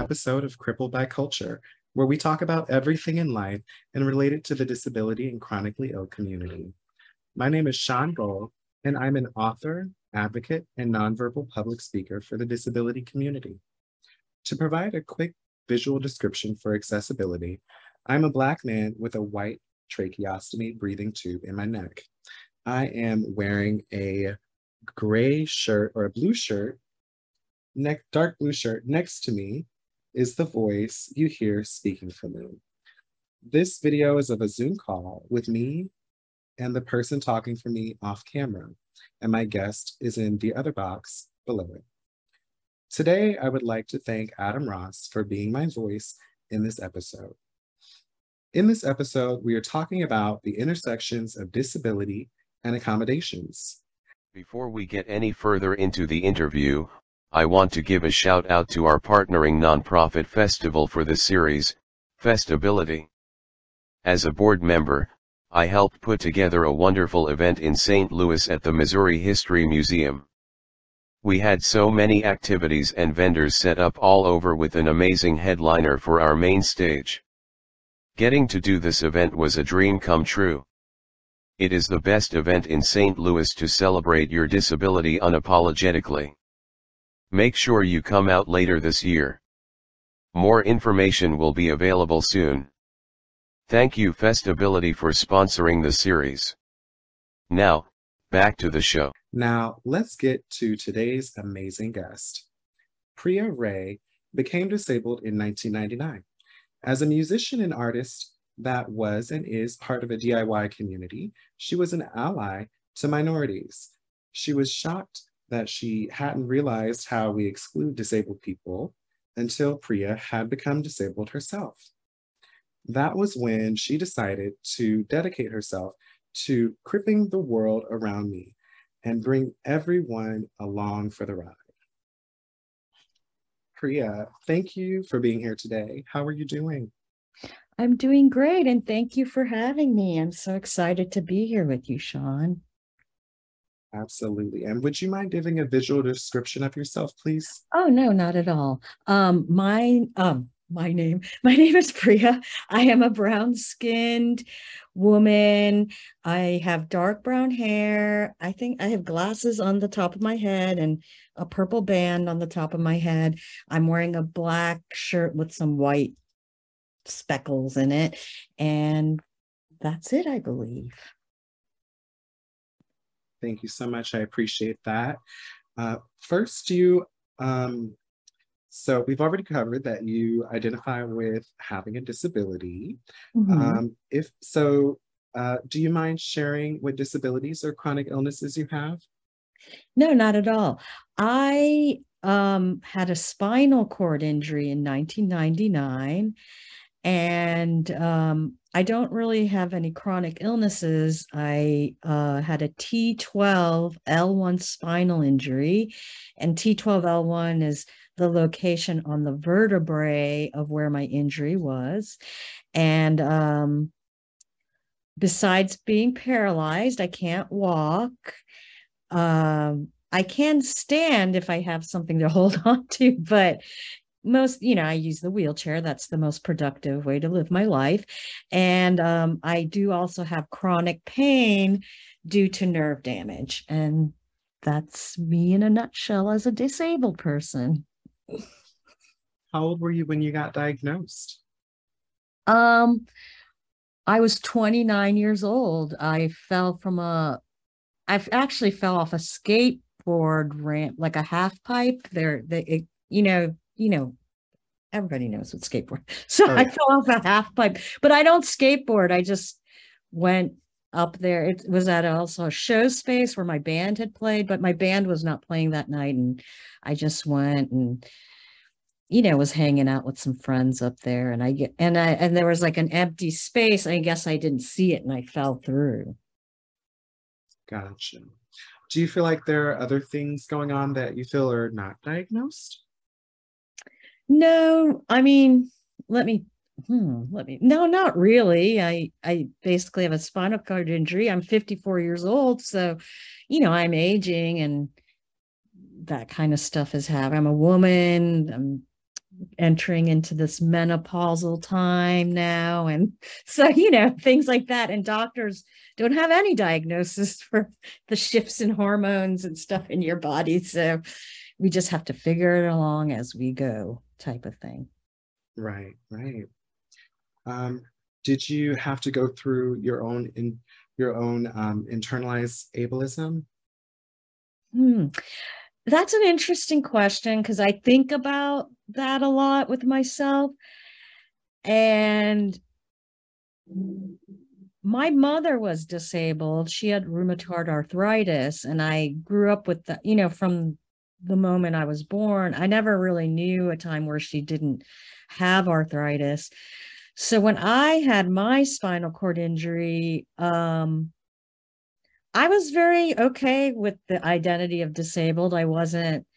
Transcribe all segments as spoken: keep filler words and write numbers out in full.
episode of Crippled by Culture, where we talk about everything in life and relate it to the disability and chronically ill community. My name is Sean Gold, and I'm an author, advocate, and nonverbal public speaker for the disability community. To provide a quick visual description for accessibility, I'm a Black man with a white tracheostomy breathing tube in my neck. I am wearing a gray shirt or a blue shirt, neck, dark blue shirt. Next to me is the voice you hear speaking for me. This video is of a Zoom call with me and the person talking for me off camera, and my guest is in the other box below it. Today, I would like to thank Adam Ross for being my voice in this episode. In this episode, we are talking about the intersections of disability and accommodations. Before we get any further into the interview, I want to give a shout out to our partnering nonprofit festival for the series, Festability. As a board member, I helped put together a wonderful event in Saint Louis at the Missouri History Museum. We had so many activities and vendors set up all over with an amazing headliner for our main stage. Getting to do this event was a dream come true. It is the best event in Saint Louis to celebrate your disability unapologetically. Make sure you come out later this year. More information will be available soon. Thank you Festability for sponsoring the series. Now, back to the show. Now, let's get to today's amazing guest. Priya Ray became disabled in nineteen ninety-nine. As a musician and artist that was and is part of a D I Y community, she was an ally to minorities. She was shocked that she hadn't realized how we exclude disabled people until Priya had become disabled herself. That was when she decided to dedicate herself to cripping the world around me and bring everyone along for the ride. Priya, thank you for being here today. How are you doing? I'm doing great, and thank you for having me. I'm so excited to be here with you, Sean. Absolutely. And would you mind giving a visual description of yourself, please? Oh, no, not at all. Um, my, um, my name, my name is Priya. I am a brown-skinned woman. I have dark brown hair. I think I have glasses on the top of my head and a purple band on the top of my head. I'm wearing a black shirt with some white speckles in it. And that's it, I believe. Thank you so much. I appreciate that. Uh, first, you, um, so we've already covered that you identify with having a disability. Mm-hmm. Um, if so, uh, do you mind sharing what disabilities or chronic illnesses you have? No, not at all. I um, had a spinal cord injury in nineteen ninety-nine. And um, I don't really have any chronic illnesses. I uh, had a T twelve L one spinal injury, and T twelve L one is the location on the vertebrae of where my injury was. And um, besides being paralyzed, I can't walk. Um, I can stand if I have something to hold on to, but most, you know, I use the wheelchair. That's the most productive way to live my life. And um, I do also have chronic pain due to nerve damage. And that's me in a nutshell as a disabled person. How old were you when you got diagnosed? Um, I was twenty-nine years old. I fell from a, I actually fell off a skateboard ramp, like a half pipe there. They, it, you know, you know, everybody knows what skateboard. So right. I fell off a half pipe, but I don't skateboard. I just went up there. It was at also a show space where my band had played, but my band was not playing that night. And I just went and, you know, was hanging out with some friends up there. And I get, and I, and there was like an empty space. I guess I didn't see it and I fell through. Gotcha. Do you feel like there are other things going on that you feel are not diagnosed? No, I mean, let me, hmm, let me, no, not really. I, I basically have a spinal cord injury. I'm fifty-four years old. So, you know, I'm aging and that kind of stuff is happening. I'm a woman. I'm entering into this menopausal time now. And so, you know, things like that. And doctors don't have any diagnosis for the shifts in hormones and stuff in your body. So we just have to figure it along as we go, type of thing. Right, right. Um, did you have to go through your own in your own um, internalized ableism? Hmm. That's an interesting question because I think about that a lot with myself. And my mother was disabled. She had rheumatoid arthritis, and I grew up with that, you know, from the moment I was born. I never really knew a time where she didn't have arthritis. So when I had my spinal cord injury, um, I was very okay with the identity of disabled. I wasn't,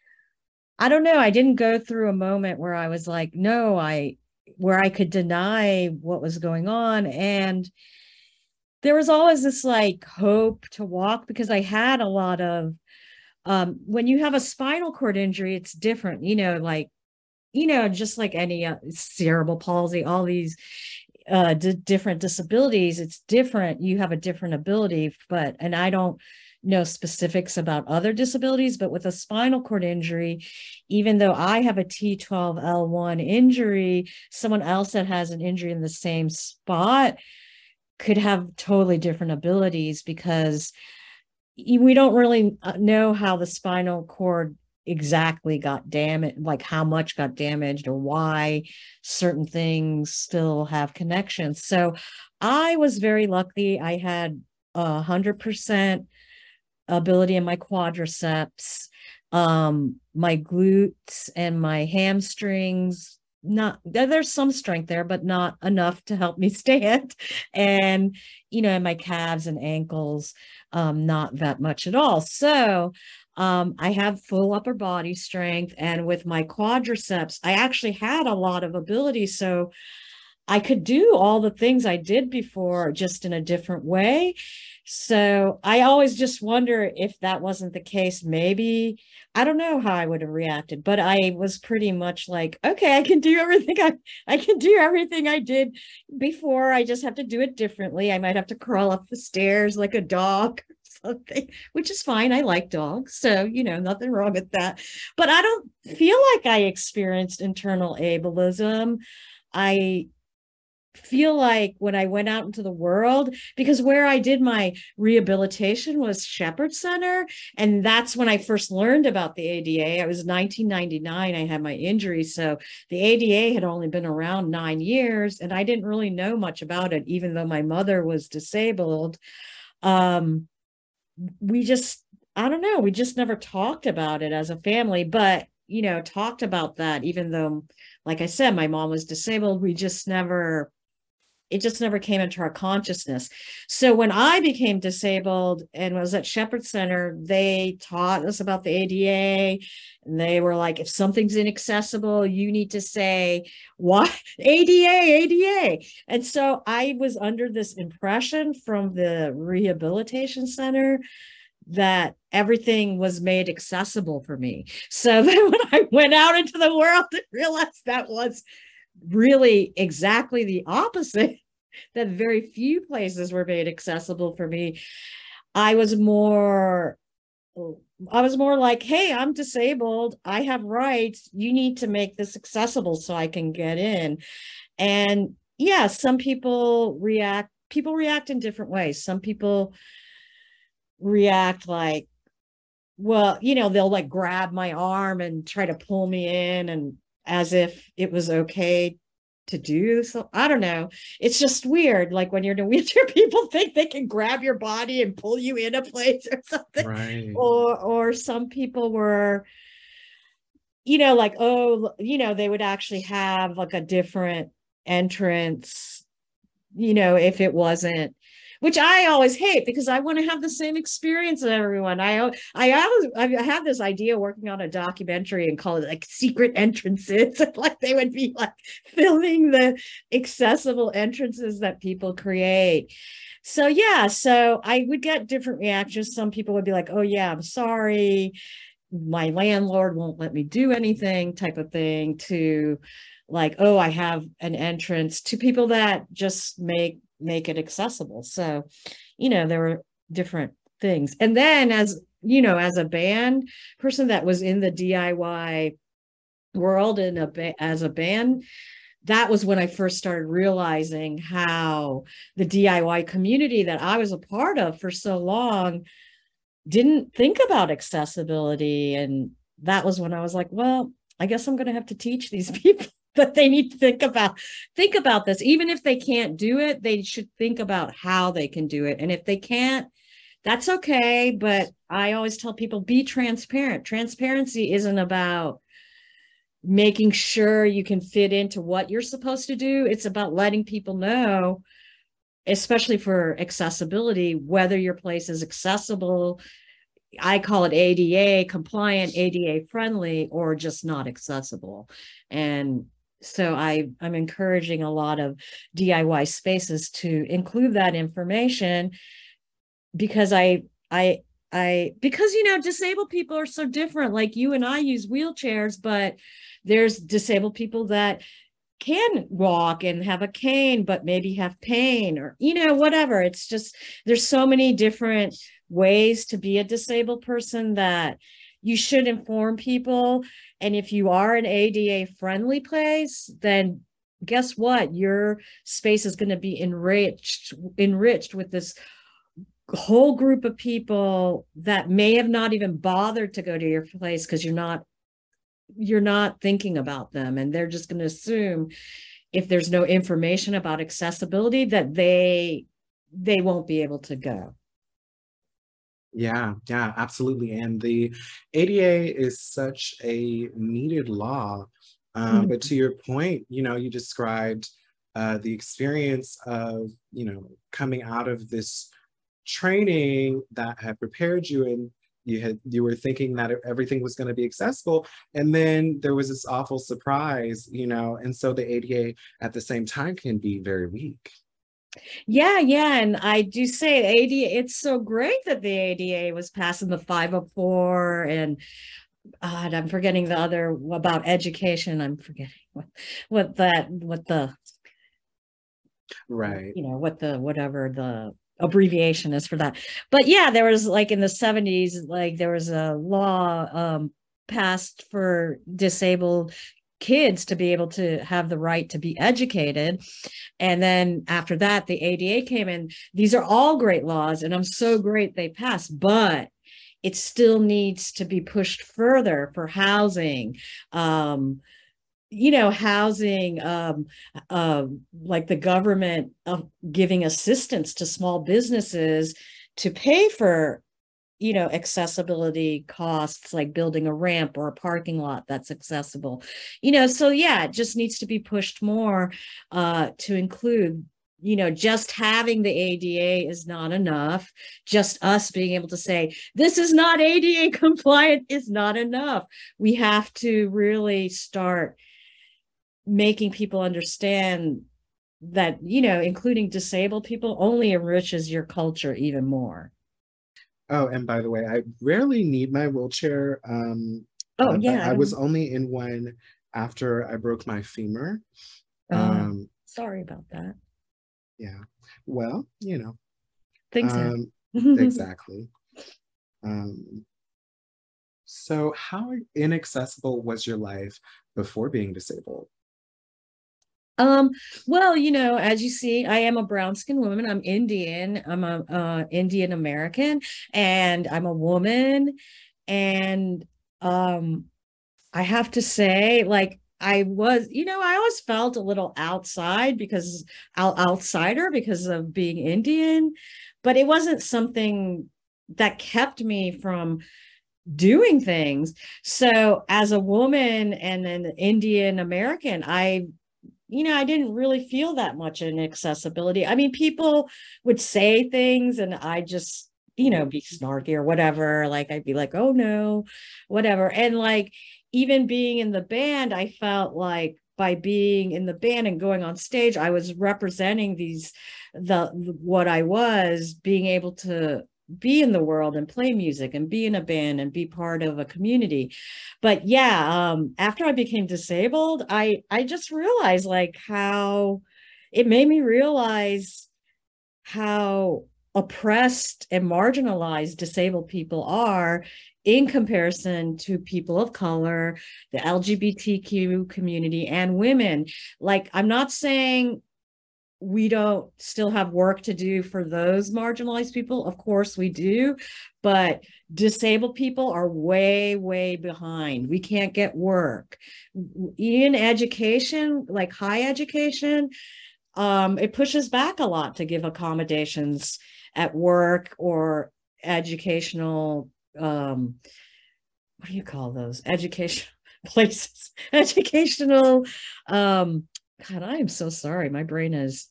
I don't know, I didn't go through a moment where I was like, no, I, where I could deny what was going on. And there was always this like hope to walk because I had a lot of, um, when you have a spinal cord injury, it's different, you know, like, you know, just like any uh, cerebral palsy, all these uh d- different disabilities, it's different, you have a different ability. But and I don't know specifics about other disabilities, but with a spinal cord injury, even though I have a T twelve L one injury, someone else that has an injury in the same spot could have totally different abilities because we don't really know how the spinal cord exactly got damaged, like how much got damaged or why certain things still have connections. So I was very lucky. I had a hundred percent ability in my quadriceps, um, my glutes and my hamstrings. Not there's some strength there, but not enough to help me stand. And, you know, my calves and ankles, um, not that much at all. So um, I have full upper body strength. And with my quadriceps, I actually had a lot of ability. So I could do all the things I did before, just in a different way. So I always just wonder if that wasn't the case. Maybe, I don't know how I would have reacted, but I was pretty much like, okay, I can do everything I, I can do everything I did before. I just have to do it differently. I might have to crawl up the stairs like a dog or something, which is fine. I like dogs. So, you know, nothing wrong with that. But I don't feel like I experienced internal ableism. I feel like when I went out into the world, because where I did my rehabilitation was Shepherd Center, and that's when I first learned about the A D A. It was nineteen ninety-nine, I had my injury, so the A D A had only been around nine years, and I didn't really know much about it, even though my mother was disabled. Um, we just, I don't know, we just never talked about it as a family, but, you know, talked about that, even though, like I said, my mom was disabled, we just never, it just never came into our consciousness. So when I became disabled and was at Shepherd Center, they taught us about the A D A. And they were like, if something's inaccessible, you need to say, why? A D A, A D A. And so I was under this impression from the rehabilitation center that everything was made accessible for me. So then when I went out into the world and realized that was really exactly the opposite, that very few places were made accessible for me, I was more I was more like, hey, I'm disabled, I have rights, you need to make this accessible so I can get in. And yeah, some people react people react in different ways. Some people react like, well, you know, they'll like grab my arm and try to pull me in, and as if it was okay to do. So I don't know. It's just weird. Like when you're in a wheelchair, people think they can grab your body and pull you in a place or something. Right. Or or some people were, you know, like, oh, you know, they would actually have like a different entrance, you know, if it wasn't, which I always hate because I want to have the same experience as everyone. I I always I had this idea working on a documentary and call it like secret entrances. Like they would be like filming the accessible entrances that people create. So yeah, so I would get different reactions. Some people would be like, "Oh yeah, I'm sorry." my landlord won't let me do anything type of thing, to like, oh, I have an entrance, to people that just make make it accessible. So, you know, there were different things. And then as, you know, as a band person that was in the D I Y world in a ba- as a band, that was when I first started realizing how the D I Y community that I was a part of for so long didn't think about accessibility. And that was when I was like, well, I guess I'm going to have to teach these people that they need to think about think about this. Even if they can't do it, they should think about how they can do it. And if they can't, that's okay. But I always tell people, be transparent. Transparency isn't about making sure you can fit into what you're supposed to do. It's about letting people know, especially for accessibility, whether your place is accessible. I call it A D A compliant, A D A friendly, or just not accessible. And so I, I'm encouraging a lot of D I Y spaces to include that information, because I, I, I, because, you know, disabled people are so different. Like you and I use wheelchairs, but there's disabled people that can walk and have a cane, but maybe have pain, or, you know, whatever. It's just, there's so many different ways to be a disabled person that you should inform people. And if you are an A D A friendly place, then guess what? Your space is going to be enriched, enriched with this whole group of people that may have not even bothered to go to your place because you're not you're not thinking about them, and they're just going to assume, if there's no information about accessibility, that they they won't be able to go. Yeah, yeah, absolutely. And the A D A is such a needed law. Um, Mm-hmm. but to your point, you know, you described uh, the experience of, you know, coming out of this training that had prepared you, and you had you were thinking that everything was going to be accessible, and then there was this awful surprise, you know, and so the A D A at the same time can be very weak. Yeah, yeah. And I do say A D A, it's so great that the A D A was passing the five oh four, and uh, and I'm forgetting the other about education. I'm forgetting what what that what the Right. you know what the whatever the abbreviation is for that. But yeah, there was like in the seventies, like there was a law um passed for disabled kids to be able to have the right to be educated. And then after that, the A D A came in. These are all great laws, and I'm so great they passed, but it still needs to be pushed further for housing, um, you know, housing, um, uh, like the government uh, giving assistance to small businesses to pay for, you know, accessibility costs, like building a ramp or a parking lot that's accessible, you know. So yeah, it just needs to be pushed more uh, to include, you know, just having the A D A is not enough. Just us being able to say, this is not A D A compliant is not enough. We have to really start making people understand that, you know, including disabled people only enriches your culture even more. Oh, and by the way, I rarely need my wheelchair, um, Oh uh, but yeah, I I was don't. only in one after I broke my femur. Oh, Um, sorry about that. yeah, well, you know, Things um, happen. exactly. Um, so how inaccessible was your life before being disabled? Um, well, you know, as you see, I am a brown skinned woman. I'm Indian. I'm a uh, Indian American, and I'm a woman. And um, I have to say, like, I was, you know, I always felt a little outside because out outsider because of being Indian, but it wasn't something that kept me from doing things. So as a woman and an Indian American, I, you know, I didn't really feel that much inaccessibility. I mean, people would say things and I just, you know, be snarky or whatever. Like I'd be like, oh no, whatever. And like even being in the band, I felt like by being in the band and going on stage, I was representing these, the what I was, being able to be in the world and play music and be in a band and be part of a community. But yeah, um, after I became disabled, I I just realized like how it made me realize how oppressed and marginalized disabled people are in comparison to people of color, the L G B T Q community, and women. Like, I'm not saying we don't still have work to do for those marginalized people. Of course we do, but disabled people are way, way behind. We can't get work. In education, like high education, um, it pushes back a lot to give accommodations at work or educational, um, what do you call those? Educational places, educational, um, God, I am so sorry. My brain is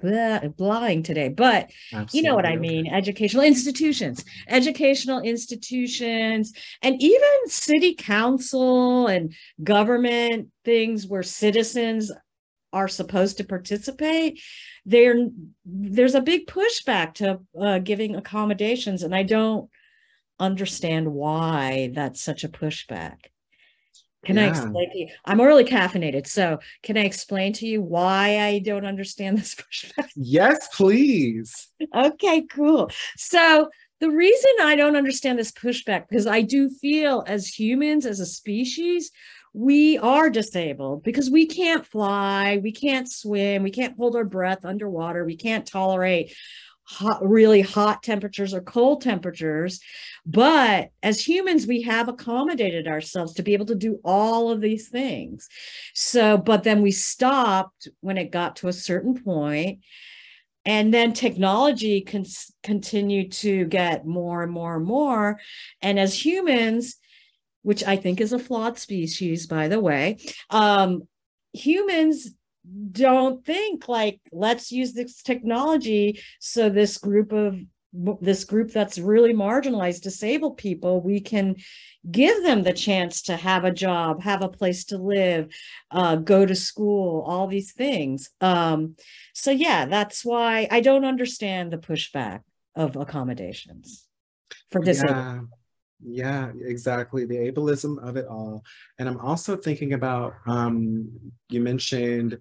blind today, but Absolutely. You know what I mean? Educational institutions, educational institutions, and even city council and government things where citizens are supposed to participate. There, there's a big pushback to uh, giving accommodations, and I don't understand why that's such a pushback. Can yeah. I explain to you? I'm early caffeinated, so can I explain to you why I don't understand this pushback? Yes, please. Okay, cool. So the reason I don't understand this pushback, because I do feel as humans, as a species, we are disabled because we can't fly, we can't swim, we can't hold our breath underwater, we can't tolerate hot, really hot temperatures or cold temperatures. But as humans, we have accommodated ourselves to be able to do all of these things. So, but then we stopped when it got to a certain point, and then technology can continue to get more and more and more. And as humans, which I think is a flawed species, by the way, um, humans don't think like, let's use this technology so this group of this group that's really marginalized, disabled people, we can give them the chance to have a job, have a place to live, uh, go to school, all these things. Um, so yeah, that's why I don't understand the pushback of accommodations for disabled. Yeah. Yeah, exactly. The ableism of it all. And I'm also thinking about, um, you mentioned,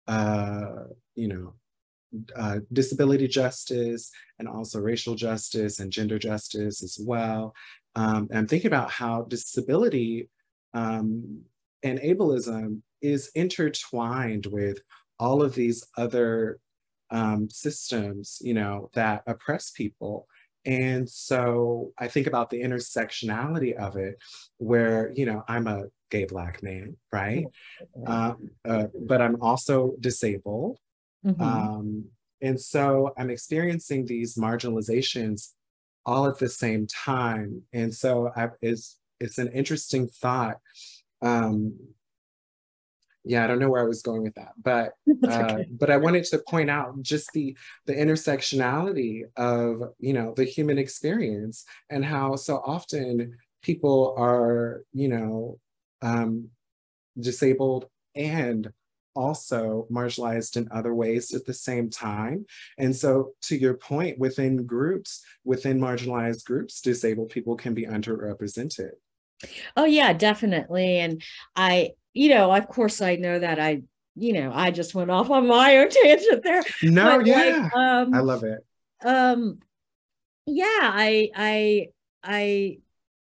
uh, you know, uh, disability justice and also racial justice and gender justice as well. Um, and I'm thinking about how disability um, and ableism is intertwined with all of these other um, systems, you know, that oppress people. And so I think about the intersectionality of it, where, you know, I'm a gay Black man, right? Um, uh, but I'm also disabled. Mm-hmm. Um, and so I'm experiencing these marginalizations all at the same time. And so I, it's, it's an interesting thought. Um, Yeah, I don't know where I was going with that, but uh, okay. but I wanted to point out just the the intersectionality of, you know, the human experience, and how so often people are, you know, um, disabled and also marginalized in other ways at the same time. And so, to your point, within groups, within marginalized groups, disabled people can be underrepresented. Oh yeah, definitely. And I, you know, of course I know that I, you know, I just went off on my own tangent there. No, but yeah. Like, um, I love it. Um, yeah, I, I, I,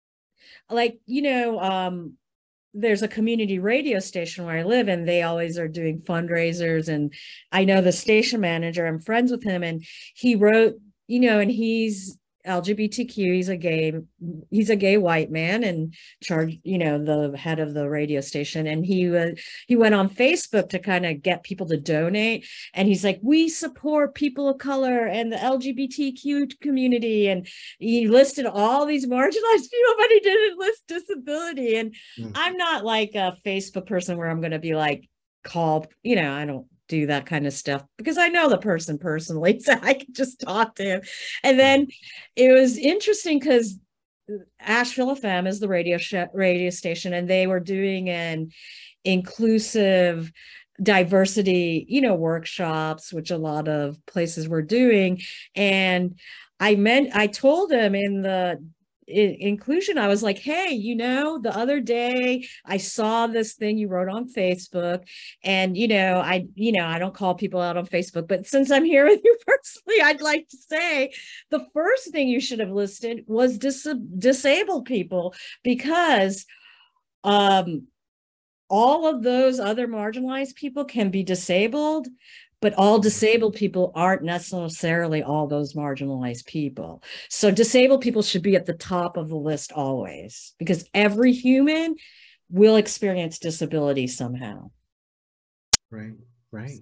like, you know, um, there's a community radio station where I live, and they always are doing fundraisers. And I know the station manager, I'm friends with him, and he wrote, you know, and he's L G B T Q, he's a gay, he's a gay white man, and charged, you know, the head of the radio station. And he was, uh, he went on Facebook to kind of get people to donate. And he's like, we support people of color and the L G B T Q community. And he listed all these marginalized people, but he didn't list disability. And mm. I'm not like a Facebook person where I'm going to be like, call, you know, I don't do that kind of stuff because I know the person personally, so I can just talk to him. And then it was interesting because Asheville F M is the radio sh- radio station, and they were doing an inclusive diversity, you know, workshops, which a lot of places were doing. And I meant, I told him in the in- inclusion, I was like, hey, you know, the other day I saw this thing you wrote on Facebook, and, you know, I, you know, I don't call people out on Facebook, but since I'm here with you personally, I'd like to say the first thing you should have listed was dis- disabled people, because um, all of those other marginalized people can be disabled, but all disabled people aren't necessarily all those marginalized people. So disabled people should be at the top of the list always, because every human will experience disability somehow. Right, right.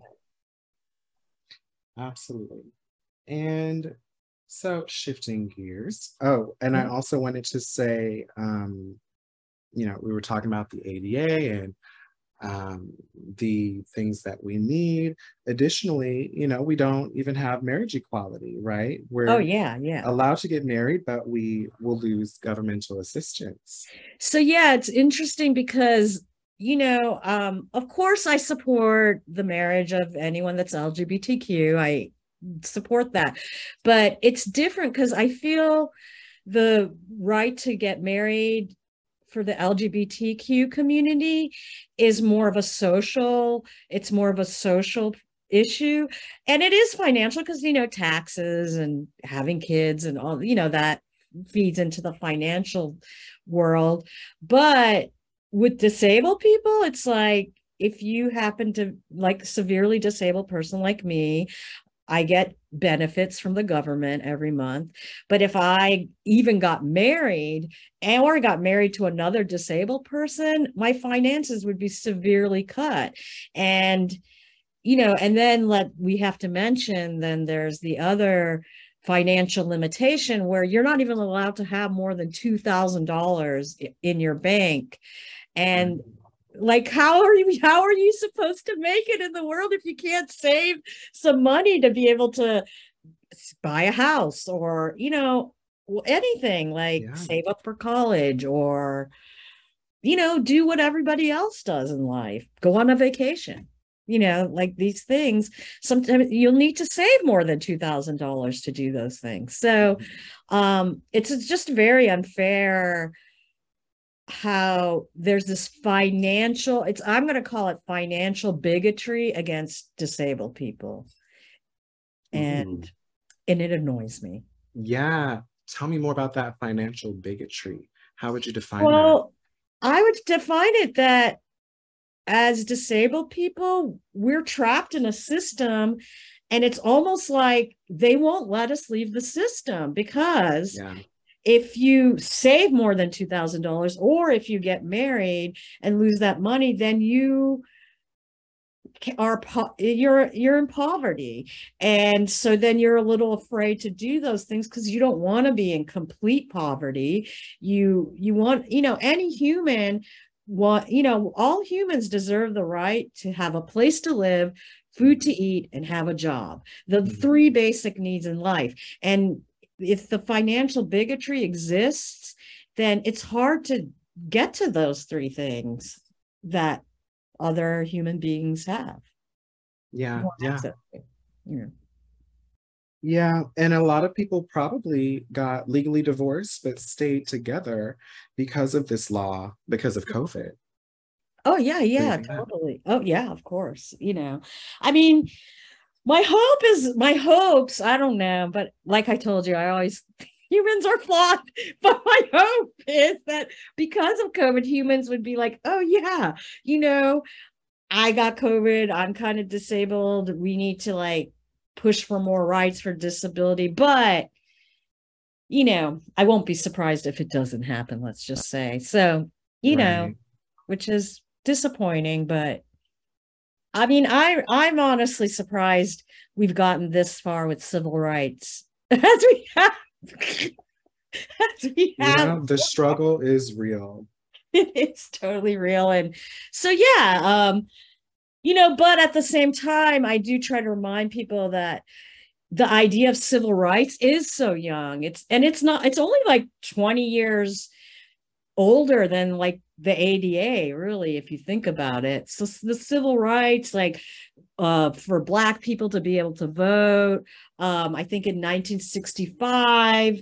Absolutely. And so shifting gears. Oh, and I also wanted to say, um, you know, we were talking about the A D A and um, the things that we need. Additionally, you know, we don't even have marriage equality, right? Oh, We're yeah, yeah. allowed to get married, but we will lose governmental assistance. So, yeah, it's interesting because, you know, um, of course, I support the marriage of anyone that's L G B T Q. I support that. But it's different because I feel the right to get married for the L G B T Q community is more of a social, it's more of a social issue. And it is financial because, you know, taxes and having kids and all, you know, that feeds into the financial world. But with disabled people, it's like, if you happen to, like, severely disabled person like me, I get benefits from the government every month. But if I even got married or got married to another disabled person, my finances would be severely cut. And, you know, and then let we have to mention, then there's the other financial limitation where you're not even allowed to have more than two thousand dollars in your bank. And like, how are you how are you supposed to make it in the world if you can't save some money to be able to buy a house, or, you know, anything, like Yeah. save up for college, or, you know, do what everybody else does in life, go on a vacation, you know, like these things. Sometimes you'll need to save more than two thousand dollars to do those things. So um it's, it's just very unfair how there's this financial, it's, I'm going to call it financial bigotry against disabled people. And Ooh. and it annoys me. Yeah. Tell me more about that financial bigotry. How would you define that? Well, I would define it that as disabled people, we're trapped in a system, and it's almost like they won't let us leave the system, because Yeah. if you save more than two thousand dollars, or if you get married and lose that money, then you are po- you're you're in poverty. And so then you're a little afraid to do those things because you don't want to be in complete poverty. You you want, you know, any human, what, you know, all humans deserve the right to have a place to live, food to eat, and have a job. The Mhm. three basic needs in life. And if the financial bigotry exists, then it's hard to get to those three things that other human beings have. Yeah. More Yeah. access to. Yeah. Yeah, and a lot of people probably got legally divorced but stayed together because of this law, because of COVID. Oh, yeah, yeah, Crazy, yeah. totally. Oh, yeah, of course. You know, I mean, my hope is my hopes, I don't know, but like I told you, I always, humans are flawed. But my hope is that because of COVID, humans would be like, oh, yeah, you know, I got COVID, I'm kind of disabled. We need to, like, push for more rights for disability. But, you know, I won't be surprised if it doesn't happen, let's just say. So, you know, Right. which is disappointing, but I mean, I I'm honestly surprised we've gotten this far with civil rights as we have. As we You have. know, the struggle is real. It's totally real. And so, yeah, um, you know, but at the same time, I do try to remind people that the idea of civil rights is so young. It's, and it's not, it's only like twenty years older than, like, the A D A, really, if you think about it. So the civil rights, like uh, for Black people to be able to vote. Um, I think in nineteen sixty-five,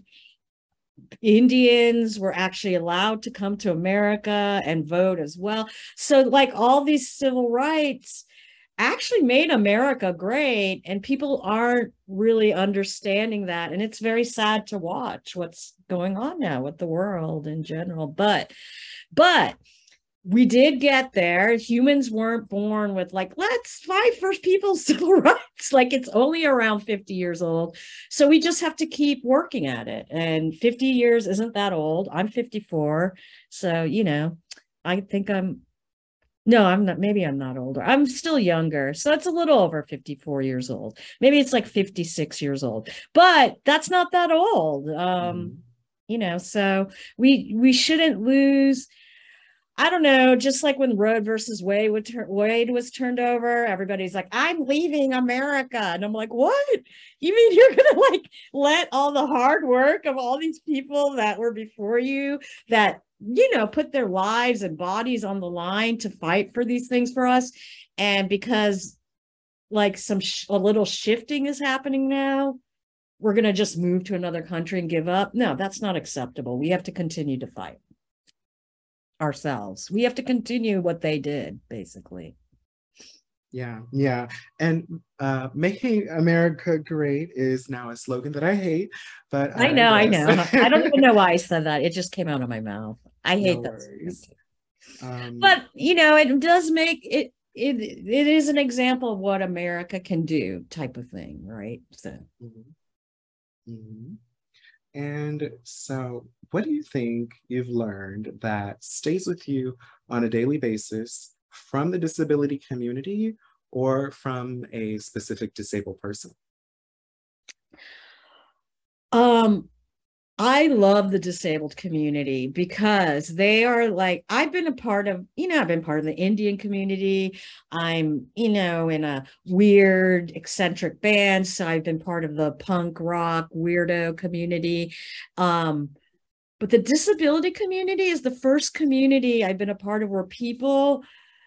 Indians were actually allowed to come to America and vote as well. So like all these civil rights actually made America great, and people aren't really understanding that. And it's very sad to watch what's going on now with the world in general. But, but we did get there. Humans weren't born with like, let's fight for people's civil rights. Like it's only around fifty years old. So we just have to keep working at it. And fifty years isn't that old. I'm fifty-four. So, you know, I think I'm, no, I'm not, maybe I'm not older. I'm still younger. So it's a little over fifty-four years old. Maybe it's like fifty-six years old, but that's not that old. Um, mm-hmm. You know, so we, we shouldn't lose. I don't know, just like when Roe versus Wade, would tur- Wade was turned over, everybody's like, I'm leaving America. And I'm like, what? You mean you're going to like let all the hard work of all these people that were before you, that, you know, put their lives and bodies on the line to fight for these things for us? And because like some sh- a little shifting is happening now, we're going to just move to another country and give up? No, that's not acceptable. We have to continue to fight ourselves. We have to continue what they did, basically. Yeah, yeah. And uh, making America great is now a slogan that I hate, but I know, I, I know. I don't even know why I said that. It just came out of my mouth. I hate no that. Um, but, you know, it does make it, it, it is an example of what America can do type of thing, right? So. Mm-hmm. Mm-hmm. And so what do you think you've learned that stays with you on a daily basis from the disability community or from a specific disabled person? Um, I love the disabled community because they are like, I've been a part of, you know, I've been part of the Indian community. I'm, you know, in a weird, eccentric band. So I've been part of the punk rock weirdo community. Um, but the disability community is the first community I've been a part of where people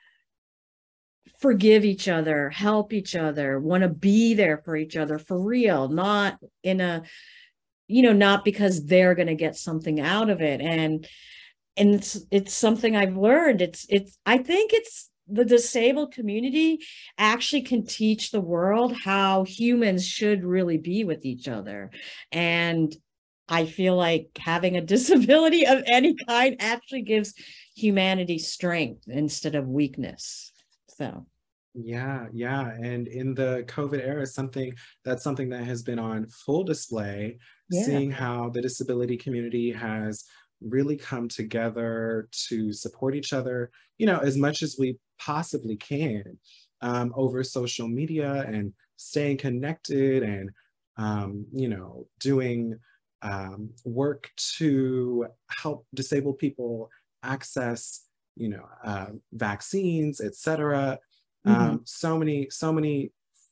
forgive each other, help each other, want to be there for each other for real, not in a, you know, not because they're going to get something out of it. And, and it's, it's something I've learned. It's, it's, I think it's the disabled community actually can teach the world how humans should really be with each other. And I feel like having a disability of any kind actually gives humanity strength instead of weakness. So. Yeah, yeah. And in the COVID era, something that's something that has been on full display, yeah. Seeing how the disability community has really come together to support each other, you know, as much as we possibly can um, over social media and staying connected and, um, you know, doing um, work to help disabled people access, you know, uh, vaccines, et cetera. Mm-hmm. Um, so many, so many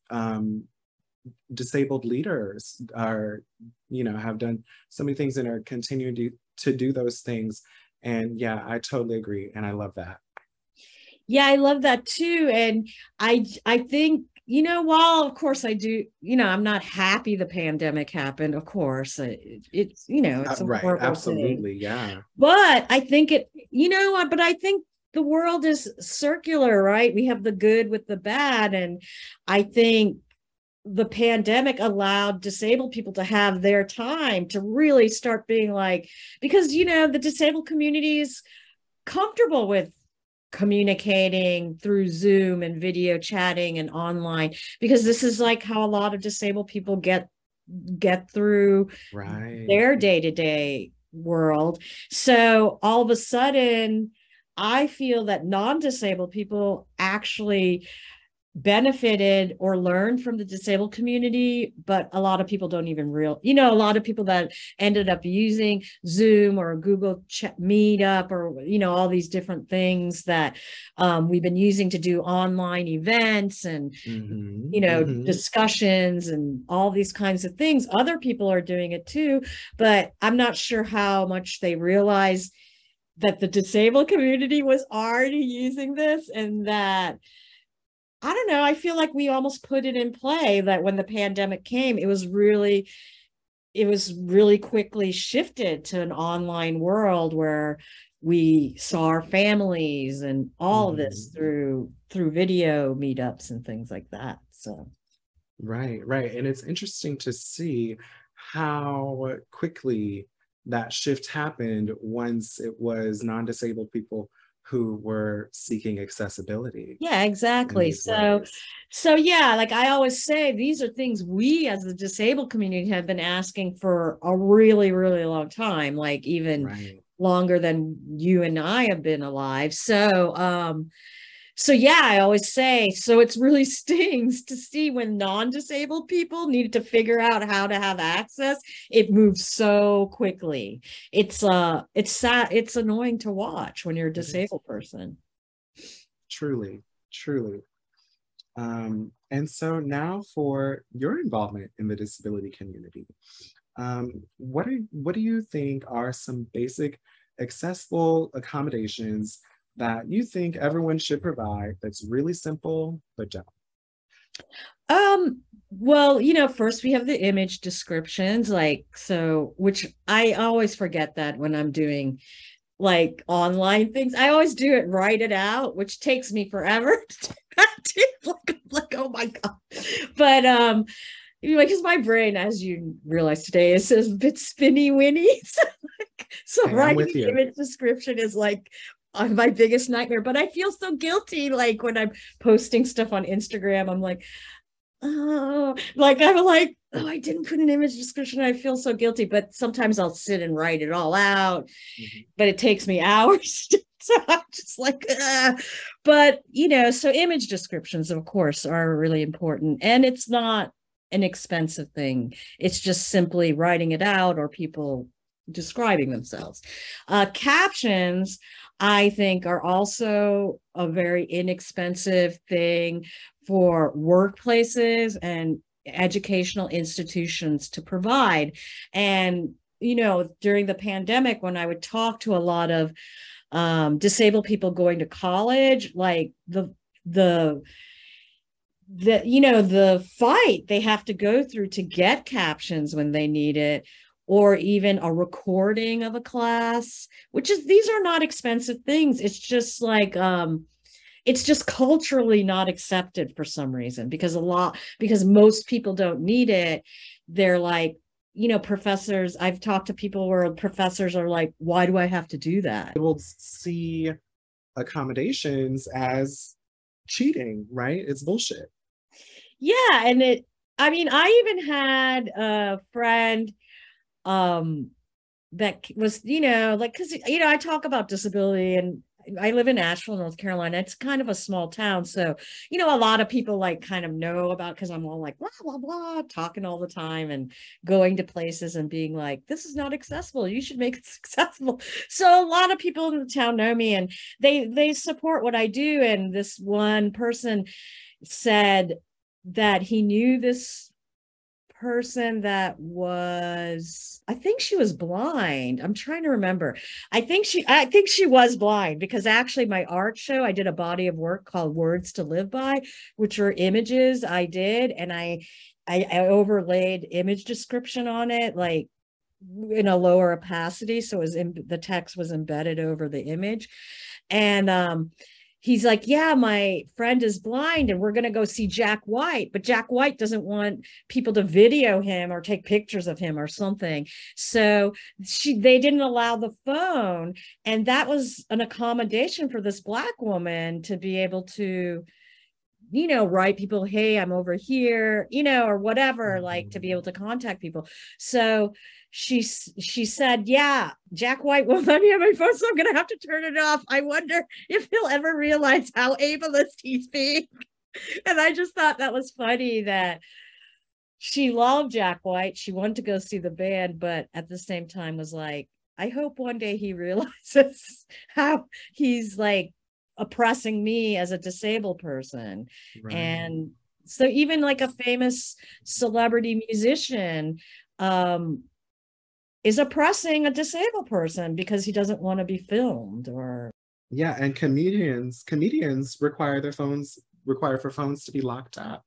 um, disabled leaders are, you know, have done so many things and are continuing to, to do those things. And yeah, I totally agree. And I love that. Yeah, I love that too. And I, I think, you know, while of course I do, you know, I'm not happy the pandemic happened. Of course, it, it's, you know, it's uh, a right. Absolutely. Thing. Yeah. But I think it, you know, but I think the world is circular, right? We have the good with the bad. And I think the pandemic allowed disabled people to have their time to really start being like, because, you know, the disabled community is comfortable with communicating through Zoom and video chatting and online, because this is like how a lot of disabled people get, get through right. their day-to-day world. So all of a sudden, I feel that non-disabled people actually benefited or learned from the disabled community, but a lot of people don't even real, you know, a lot of people that ended up using Zoom or Google Ch- Meetup or, you know, all these different things that um, we've been using to do online events and, mm-hmm, you know, mm-hmm. discussions and all these kinds of things. Other people are doing it too, but I'm not sure how much they realize that the disabled community was already using this, and that, I don't know, I feel like we almost put it in play that when the pandemic came, it was really, it was really quickly shifted to an online world where we saw our families and all of this Mhm. through through video meetups and things like that. So Right, right. And it's interesting to see how quickly that shift happened once it was non-disabled people who were seeking accessibility yeah, in exactly. these So, ways. so yeah, like I always say, these are things we as the disabled community have been asking for a really, really long time, like even Right. longer than you and I have been alive. So, um, so yeah, I always say, so it's really stings to see when non-disabled people needed to figure out how to have access. It moves so quickly. It's uh it's sad, it's annoying to watch when you're a It is. disabled person. Truly, truly. Um, and so now for your involvement in the disability community, um, what are what do you think are some basic accessible accommodations that you think everyone should provide that's really simple but don't? Um, well, you know, first we have the image descriptions, like, so, which I always forget that when I'm doing like online things. I always do it, write it out, which takes me forever to do. like, like, oh my God. But um, because my brain, as you realize today, is a bit spinny winny. So, like, so Hey, I'm writing with the you. image description is like uh, my biggest nightmare. But I feel so guilty, like when I'm posting stuff on Instagram, I'm like, oh, like I'm like, oh, I didn't put an image description. I feel so guilty. But sometimes I'll sit and write it all out, Mhm. but it takes me hours. So I'm just like, uh. But you know, so image descriptions, of course, are really important, and it's not an expensive thing. It's just simply writing it out or people describing themselves. Uh, captions, I think, are also a very inexpensive thing for workplaces and educational institutions to provide. And, you know, during the pandemic, when I would talk to a lot of um, disabled people going to college, like the, the, the, you know, the fight they have to go through to get captions when they need it, or even a recording of a class, which is, these are not expensive things. It's just like, um, it's just culturally not accepted for some reason, because a lot, because most people don't need it. They're like, you know, professors, I've talked to people where professors are like, why do I have to do that? Will see accommodations as cheating, right? It's bullshit. Yeah. And it, I mean, I even had a friend um that was, you know, like, because, you know, I talk about disability, and I live in Asheville, North Carolina. It's kind of a small town. So, you know, a lot of people like kind of know about, because I'm all like, blah, blah, blah, talking all the time and going to places and being like, this is not accessible. You should make it accessible. So a lot of people in the town know me, and they they support what I do. And this one person said that he knew this person that was, I think she was blind. I'm trying to remember. I think she I think she was blind, because actually my art show, I did a body of work called Words to Live By, which were images I did, and I I, I overlaid image description on it, like in a lower opacity, so it was in, the text was embedded over the image. And um he's like, yeah, my friend is blind and we're going to go see Jack White, but Jack White doesn't want people to video him or take pictures of him or something. So she, they didn't allow the phone. And that was an accommodation for this Black woman to be able to, you know, write people, hey, I'm over here, you know, or whatever, like to be able Mhm. to contact people. So she she said, yeah, Jack White won't let me have my phone, so I'm gonna have to turn it off. I wonder if he'll ever realize how ableist he's being. And I just thought that was funny, that she loved Jack White. She wanted to go see the band, but at the same time was like, I hope one day he realizes how he's like oppressing me as a disabled person. Right. And so even like a famous celebrity musician, um, is oppressing a disabled person because he doesn't want to be filmed. Or yeah, and comedians comedians require their phones require for phones to be locked up,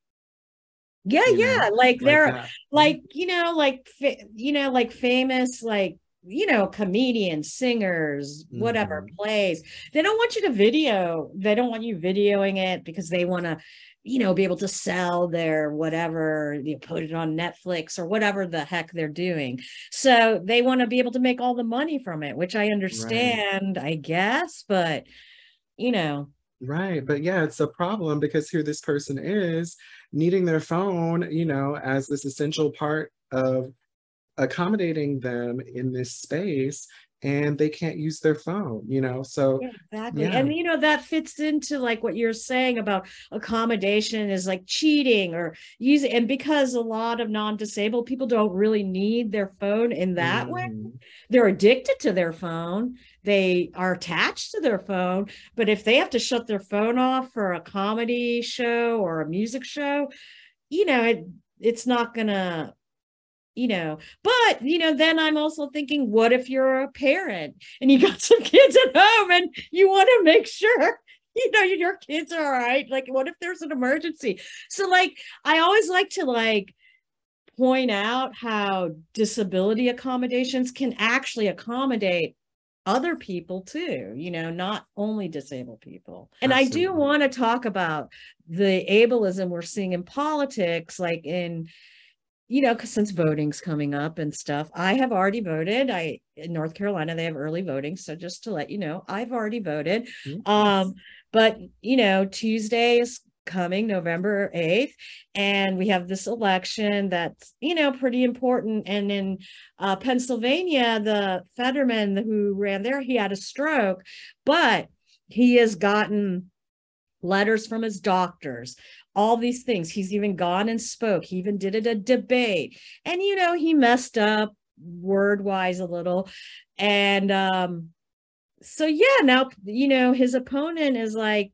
yeah, you yeah, know, like like they're that. like, you know, like you know, like famous, like, you know, comedians, singers, whatever, Mhm. plays. They don't want you to video. They don't want you videoing it because they want to, you know, be able to sell their whatever, you know, put it on Netflix or whatever the heck they're doing. So they want to be able to make all the money from it, which I Right. understand, I guess, but you know, Right. But yeah, it's a problem because here this person is needing their phone, you know, as this essential part of accommodating them in this space, and they can't use their phone, you know? So, yeah, exactly. yeah. And you know, that fits into like what you're saying about accommodation is like cheating or using, and because a lot of non-disabled people don't really need their phone in that way. Mhm. They're addicted to their phone. They are attached to their phone. But if they have to shut their phone off for a comedy show or a music show, you know, it it's not gonna, you know, but you know, then I'm also thinking, what if you're a parent and you got some kids at home and you want to make sure, you know, your kids are all right? Like, what if there's an emergency? So like, I always like to like point out how disability accommodations can actually accommodate other people too, you know, not only disabled people. And I do Absolutely. want to talk about the ableism we're seeing in politics, like in, you know, because since voting's coming up and stuff, I have already voted. I in North Carolina, they have early voting. So just to let you know, I've already voted. Yes. Um, but you know, Tuesday is coming, November eighth, and we have this election that's, you know, pretty important. And in uh, Pennsylvania, the Fetterman who ran there, he had a stroke, but he has gotten letters from his doctors, all these things. He's even gone and spoke. He even did it a debate. And, you know, he messed up word wise a little. And um, so, yeah, now, you know, his opponent is like,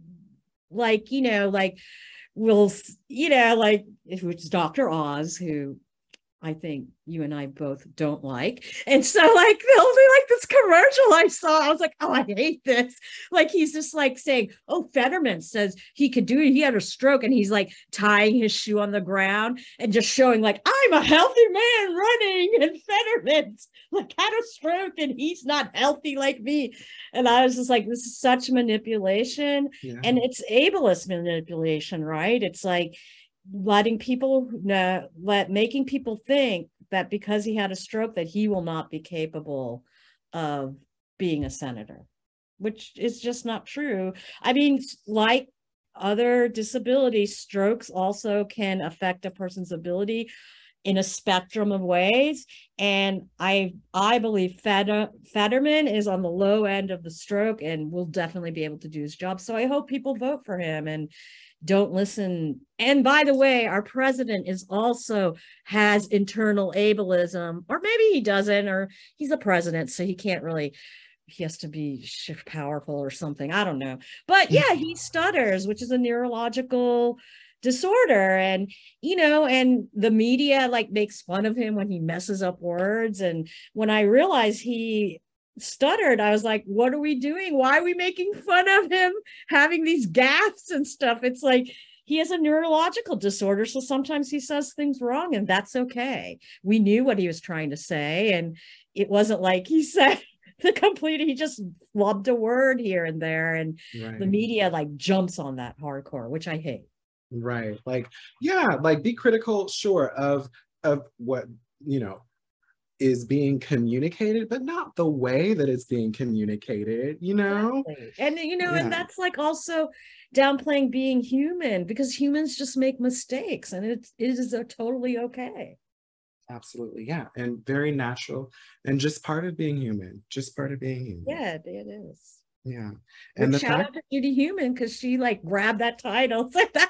like, you know, like, will, you know, like, if it's Doctor Oz, who I think you and I both don't like. And so like they'll do like this commercial I saw. I was like, oh, I hate this. Like he's just like saying, oh, Fetterman says he could do it. He had a stroke and he's like tying his shoe on the ground and just showing like, I'm a healthy man running and Fetterman's like had a stroke and he's not healthy like me. And I was just like, this is such manipulation. Yeah. And it's ableist manipulation, right? It's like, letting people know, let making people think that because he had a stroke that he will not be capable of being a senator, which is just not true. I mean, like other disabilities, strokes also can affect a person's ability in a spectrum of ways. And I I believe Feder, Fetterman is on the low end of the stroke and will definitely be able to do his job. So I hope people vote for him and don't listen. And by the way, our president is also has internal ableism, or maybe he doesn't, or he's a president, so he can't really, he has to be shift powerful or something. I don't know. But yeah, he stutters, which is a neurological disorder. And, you know, and the media like makes fun of him when he messes up words. And when I realized he stuttered, I was like, what are we doing? Why are we making fun of him having these gaffes and stuff? It's like he has a neurological disorder, so sometimes he says things wrong, and that's okay. We knew what he was trying to say, and it wasn't like he said the complete, he just flubbed a word here and there, and Right. the media like jumps on that hardcore, which I hate. Right. Like, yeah, like be critical, sure, of of what, you know, is being communicated, but not the way that it's being communicated, you know? Exactly. And you know, and Yeah, that's like also downplaying being human, because humans just make mistakes and it's it is a totally okay. absolutely. Yeah. And very natural and just part of being human, just part of being human. Yeah, it is. Yeah. And Which the shout fact, out to Judy Human because she like grabbed that title. So that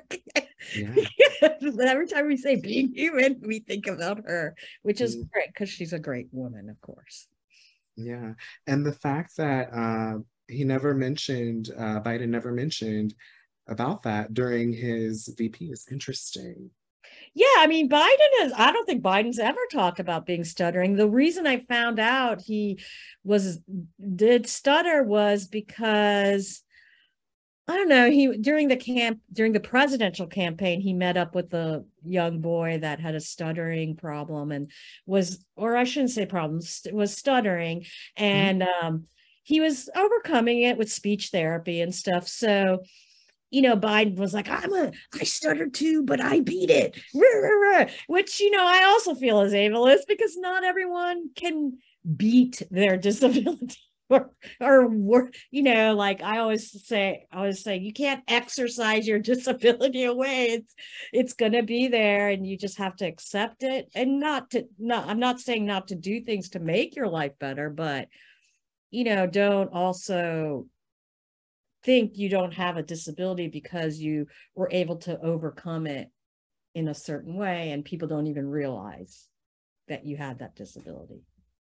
yeah. every time we say being human, we think about her, which is Mm, great because she's a great woman, of course. yeah. And the fact that uh, he never mentioned, uh, Biden never mentioned about that during his V P is interesting. Yeah, I mean, Biden has, I don't think Biden's ever talked about being stuttering. The reason I found out he was, did stutter was because, I don't know, he, during the camp, during the presidential campaign, he met up with a young boy that had a stuttering problem and was, or I shouldn't say problems, was stuttering. And um, he was overcoming it with speech therapy and stuff. So, you know, Biden was like, I'm a, I stuttered too, but I beat it. Which, you know, I also feel is ableist because not everyone can beat their disability or, or, you know, like I always say, I always say, you can't exercise your disability away. It's, it's going to be there and you just have to accept it and not to, not, I'm not saying not to do things to make your life better, but, you know, don't also think you don't have a disability because you were able to overcome it in a certain way and people don't even realize that you had that disability.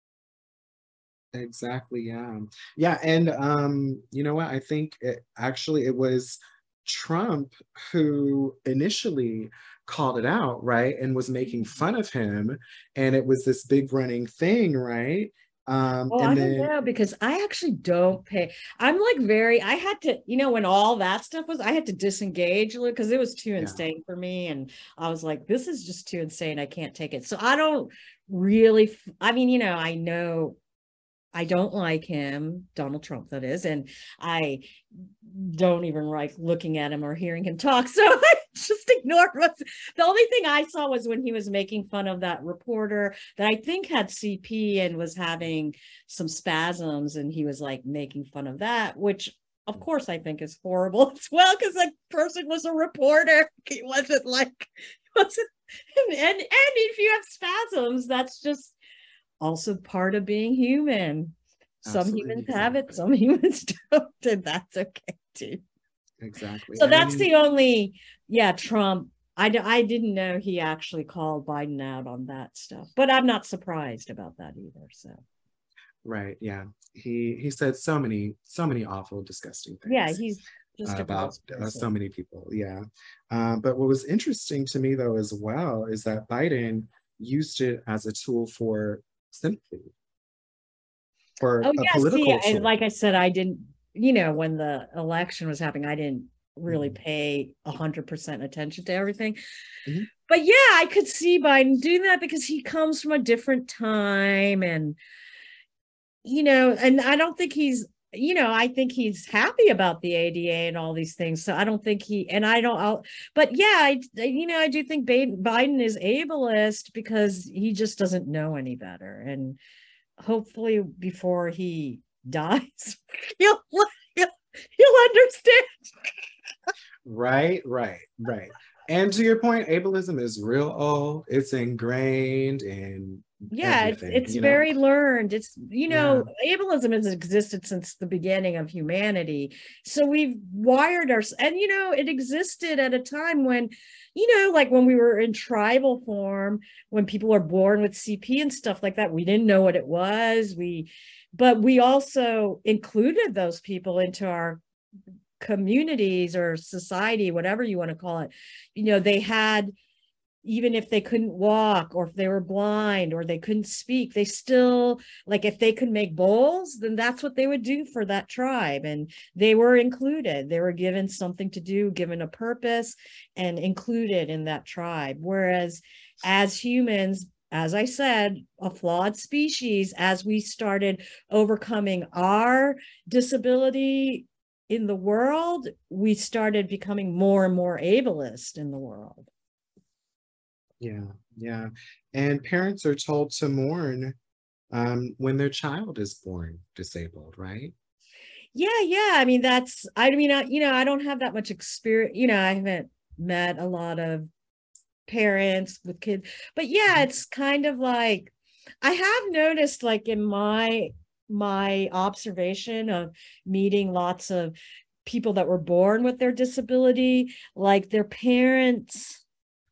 Exactly, yeah. Yeah, and um, you know what? I think it, actually it was Trump who initially called it out, right? And was making fun of him. And it was this big running thing, right? Um, Oh, I and don't then, know because I actually don't pay. I'm like very, I had to, you know, when all that stuff was, I had to disengage because it was too yeah. insane for me. And I was like, this is just too insane. I can't take it. So I don't really, I mean, you know, I know I don't like him, Donald Trump, that is, and I don't even like looking at him or hearing him talk. So I just ignored what the only thing I saw was when he was making fun of that reporter that I think had C P and was having some spasms, and he was like making fun of that, which of course I think is horrible as well, because that person was a reporter. He wasn't like, wasn't, and, and, and if you have spasms, that's just also part of being human. Some Absolutely, humans have it, exactly. some humans don't, and that's okay too. Exactly. So And I that's mean, the only, yeah, Trump. I, I didn't know he actually called Biden out on that stuff, but I'm not surprised about that either. So right, yeah. He he said so many, so many awful, disgusting yeah, things he's uh, just a about gross uh, so person. many people. Yeah. Uh, but what was interesting to me though as well is that Biden used it as a tool for sympathy, for Oh a yeah, see, political and tool. like I said, I didn't, you know, when the election was happening, I didn't really Mhm. pay a hundred percent attention to everything. Mhm. But yeah, I could see Biden doing that because he comes from a different time and, you know, and I don't think he's, you know, I think he's happy about the A D A and all these things. So I don't think he, and I don't, I'll, but yeah, I, you know, I do think Biden is ableist because he just doesn't know any better. And hopefully before he dies, he'll, he'll, he'll understand. Right, right, right. And to your point, ableism is real old. It's ingrained in Yeah, it's everything, it's you know? very learned. It's, you Yeah. know, ableism has existed since the beginning of humanity. So we've wired our, and you know, it existed at a time when, you know, like when we were in tribal form, when people are born with C P and stuff like that, we didn't know what it was. We, but we also included those people into our communities or society, whatever you want to call it. You know, they had, even if they couldn't walk or if they were blind or they couldn't speak, they still, like if they could make bowls, then that's what they would do for that tribe. And they were included. They were given something to do, given a purpose, and included in that tribe. Whereas as humans, as I said, a flawed species, as we started overcoming our disability in the world, we started becoming more and more ableist in the world. Yeah, yeah. And parents are told to mourn um, when their child is born disabled, right? Yeah, yeah. I mean, that's, I mean, I, you know, I don't have that much experience. You know, I haven't met a lot of parents with kids, but yeah, Mhm. it's kind of like, I have noticed like in my, my observation of meeting lots of people that were born with their disability, like their parents,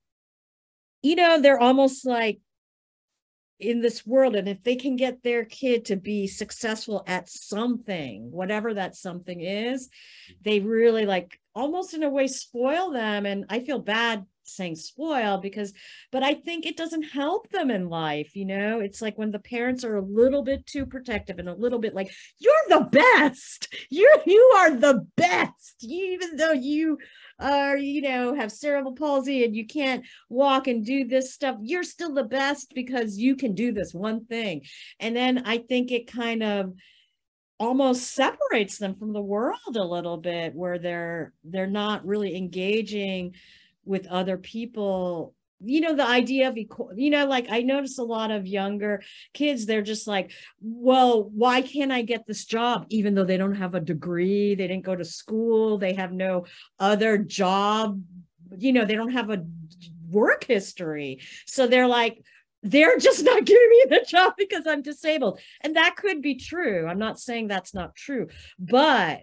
you know, they're almost like in this world, and if they can get their kid to be successful at something, whatever that something is, they really like almost in a way spoil them. And I feel bad saying spoil because, but I think it doesn't help them in life. You know, it's like when the parents are a little bit too protective and a little bit like, you're the best, you're, you are the best, even though you are, you know, have cerebral palsy and you can't walk and do this stuff, you're still the best because you can do this one thing. And then I think it kind of almost separates them from the world a little bit, where they're they're not really engaging with other people. You know, the idea of equal, you know, like I notice a lot of younger kids, they're just like, well, why can't I get this job? Even though they don't have a degree, they didn't go to school, they have no other job, you know, they don't have a work history. So they're like, they're just not giving me the job because I'm disabled. And that could be true. I'm not saying that's not true, but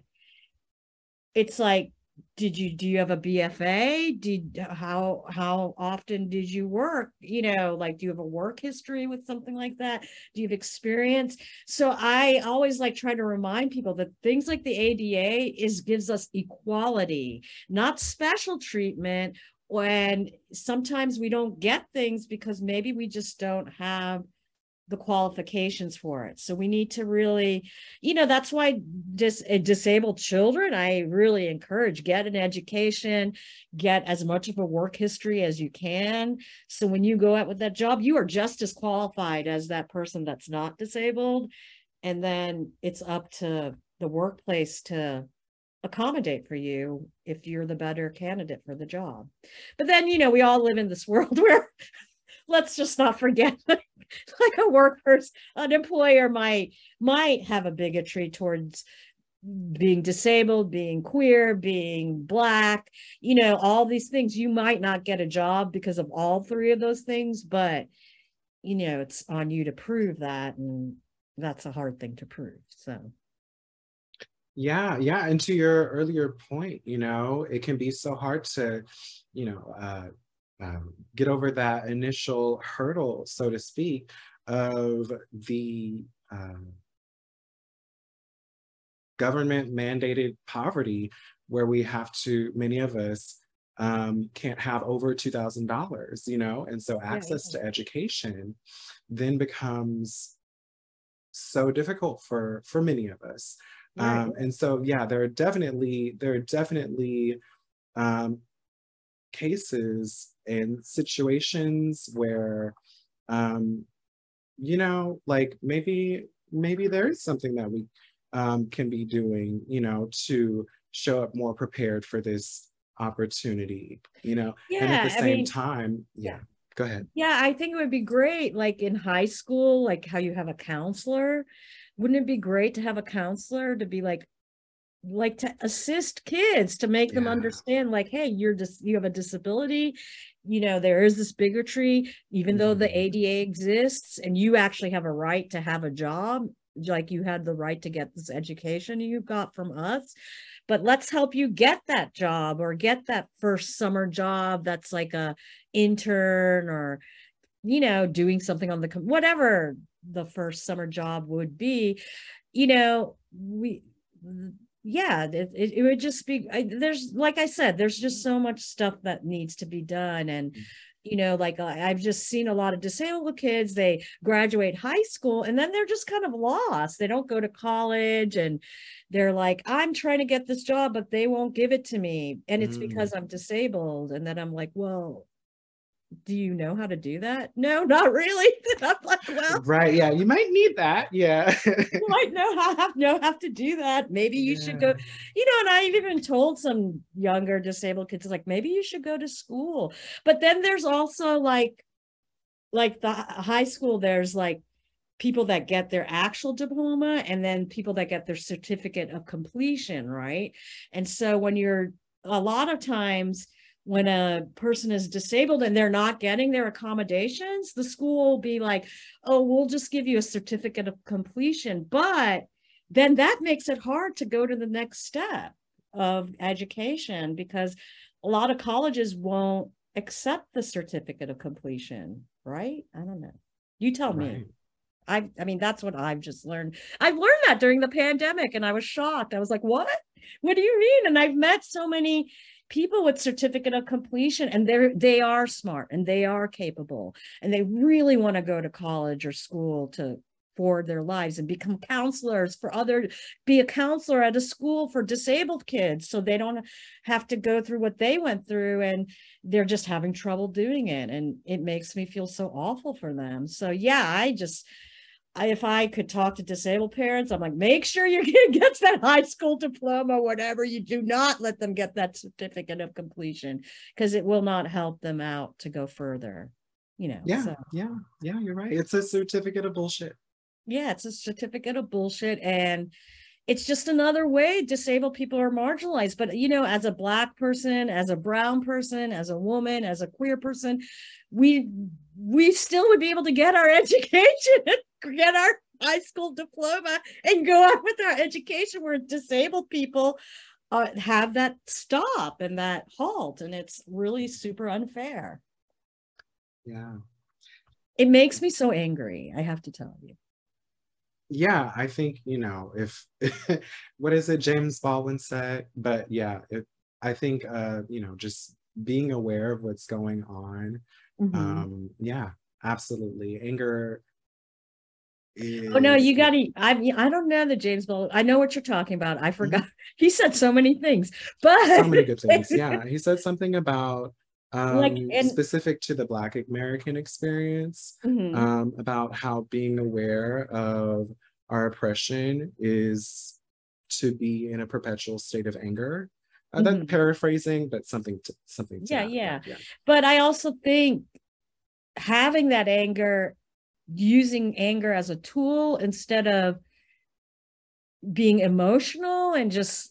it's like, did you, do you have a B F A? Did, how, how often did you work? You know, like, do you have a work history with something like that? Do you have experience? So I always like try to remind people that things like the A D A is gives us equality, not special treatment. When sometimes we don't get things because maybe we just don't have the qualifications for it. So we need to really, you know, that's why dis disabled children, I really encourage, get an education, get as much of a work history as you can. So when you go out with that job, you are just as qualified as that person that's not disabled. And then it's up to the workplace to accommodate for you if you're the better candidate for the job. But then, you know, we all live in this world where let's just not forget, like, like a workers, an employer might might have a bigotry towards being disabled, being queer, being Black, you know, all these things. You might not get a job because of all three of those things, but you know, it's on you to prove that, and that's a hard thing to prove. So Yeah, yeah. And to your earlier point, you know, it can be so hard to, you know, uh, um, get over that initial hurdle, so to speak, of the um, government mandated poverty, where we have to, many of us um, can't have over two thousand dollars, you know, and so access yeah, yeah. to education then becomes so difficult for, for many of us. Right. Um, and so, yeah, there are definitely, there are definitely um, cases and situations where, um, you know, like maybe, maybe there is something that we um, can be doing, you know, to show up more prepared for this opportunity, you know, and at the Yeah, I same mean, time, yeah. yeah, go ahead. Yeah, I think it would be great, like in high school, like how you have a counselor. Wouldn't it be great to have a counselor to be like, like to assist kids, to make them Yeah. understand, like, hey, you're just, you have a disability, you know, there is this bigotry, even though the Mhm. A D A exists, and you actually have a right to have a job, like you had the right to get this education you got from us. But let's help you get that job, or get that first summer job that's like a intern, or you know, doing something on the, whatever the first summer job would be, you know, we, yeah, it, it, it would just be, I, there's, like I said, there's just so much stuff that needs to be done. And, you know, like I, I've just seen a lot of disabled kids, they graduate high school and then they're just kind of lost. They don't go to college, and they're like, I'm trying to get this job, but they won't give it to me. And it's Mm. because I'm disabled. And then I'm like, well, do you know how to do that? No, not really. I'm like, well, Right, yeah, you might need that, yeah. you might know how have know have to do that. Maybe you should Yeah. go, you know, and I've even told some younger disabled kids, like, maybe you should go to school. But then there's also like, like the high school, there's like people that get their actual diploma, and then people that get their certificate of completion, right? And so when you're, a lot of times when a person is disabled and they're not getting their accommodations, the school will be like, oh, we'll just give you a certificate of completion. But then that makes it hard to go to the next step of education, because a lot of colleges won't accept the certificate of completion, right? I don't know. You tell me. Right. I, I mean, that's what I've just learned. I've learned that during the pandemic, and I was shocked. I was like, what? What do you mean? And I've met so many people with certificate of completion, and they're they are smart and they are capable and they really want to go to college or school to forward their lives and become counselors for other, be a counselor at a school for disabled kids so they don't have to go through what they went through, and they're just having trouble doing it, and it makes me feel so awful for them. So yeah, I just I, if I could talk to disabled parents, I'm like, make sure your kid gets that high school diploma, whatever. You do not let them get that certificate of completion, because it will not help them out to go further, you know. Yeah, so. yeah, yeah, you're right. It's a certificate of bullshit. Yeah, it's a certificate of bullshit, and it's just another way disabled people are marginalized. But, you know, as a Black person, as a brown person, as a woman, as a queer person, we we still would be able to get our education and get our high school diploma and go on with our education, where disabled people uh, have that stop and that halt, and it's really super unfair. Yeah. It makes me so angry, I have to tell you. Yeah, I think, you know, if what is it James Baldwin said, but yeah, it, I think uh, you know, just being aware of what's going on. Mm-hmm. Um, yeah, absolutely. Anger is, oh no, you got to, I I don't know the James Baldwin. I know what you're talking about. I forgot. Mm-hmm. He said so many things, but so many good things. Yeah, he said something about um like and, specific to the Black American experience, mm-hmm. um about how being aware of our oppression is to be in a perpetual state of anger. Uh, mm-hmm. That paraphrasing, but something to something to yeah, that, yeah yeah but I also think having that anger, using anger as a tool instead of being emotional and just